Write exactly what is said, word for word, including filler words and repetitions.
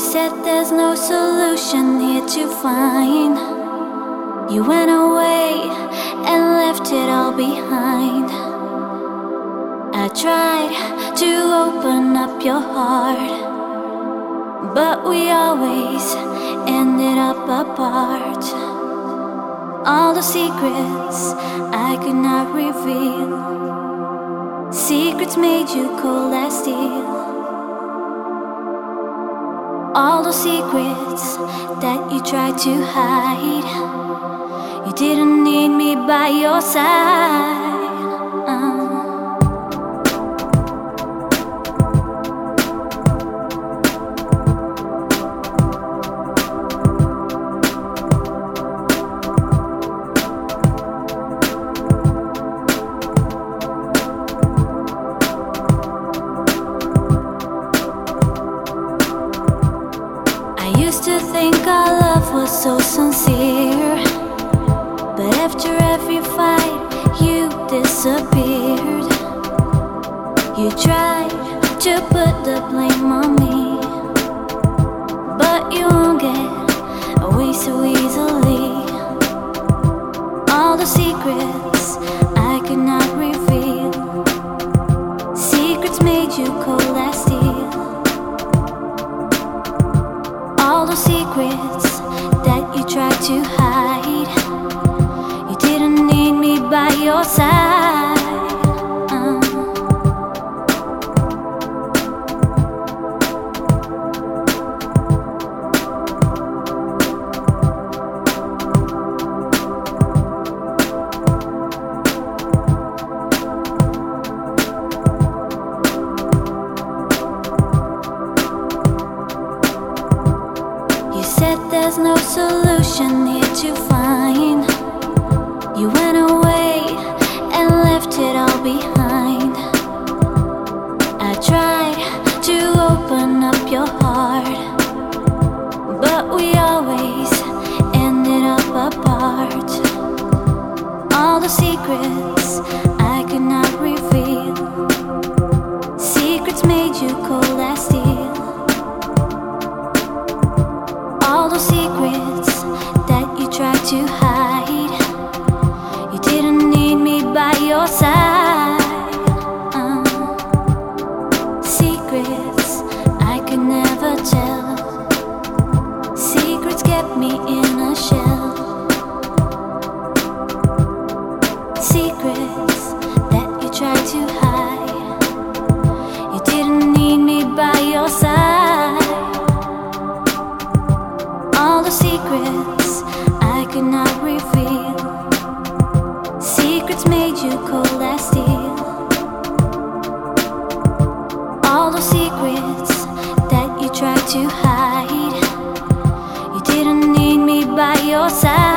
said there's no solution here to find. You went away and left it all behind. I tried to open up your heart, but we always ended up apart. All the secrets I could not reveal, secrets made you cold as steel. All the secrets that you tried to hide, you didn't need me by your side. uh. To think our love was so sincere, but after every fight you disappeared. You tried to put the blame on me, but you won't get away so easily. All the secrets I could not reveal, secrets made you cold as steel. All the secrets that you tried to hide, you didn't need me by your side. uh. Said there's no solution here to find. You went away and left it all behind. I tried to open up your heart, but we always ended up apart. All the secrets I could not reveal, secrets made you cold as steel. All the secrets that you tried to hide, you didn't need me by your side. uh. Secrets I could never tell, secrets kept me in a shell. Secrets that you tried to hide, you didn't need me by your side. All the secrets I could not reveal, secrets made you cold as steel. All the secrets that you tried to hide, you didn't need me by your side.